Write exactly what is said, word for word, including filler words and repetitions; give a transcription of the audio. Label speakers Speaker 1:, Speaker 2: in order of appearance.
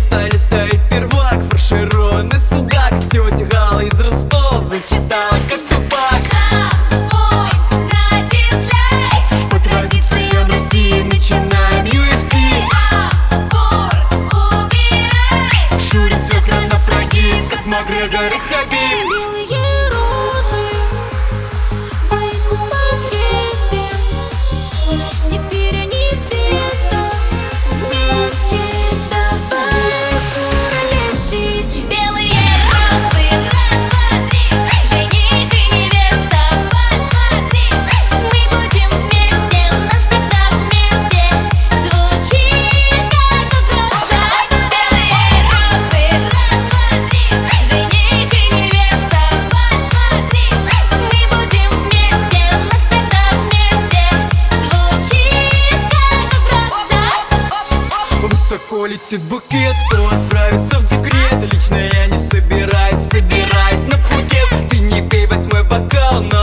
Speaker 1: столе стоит первак, фаршированный судак. Тетя Гала из Ростова зачитала как тупак.
Speaker 2: Домой начисляй.
Speaker 1: По традициям России начинаем ю эф си.
Speaker 2: Забор убирай.
Speaker 1: Шурин с экрана прогиб, как Макгрегор и Хабиб.
Speaker 2: Белые розы, выкуп подъезде. Теперь они невеста. Вместе давай куролесить. Белые розы, раз, два, три. Жених и невеста, посмотри. Мы будем вместе, навсегда вместе. Звучит как угроза. Белые розы, раз, два, три. Жених и невеста, посмотри. Мы будем вместе, навсегда вместе. Звучит как угроза.
Speaker 1: Высоко летит букет, кто отправится в декрет. Лично я не собираюсь, собираюсь на Пхукет. Ты не пей восьмой бокал, но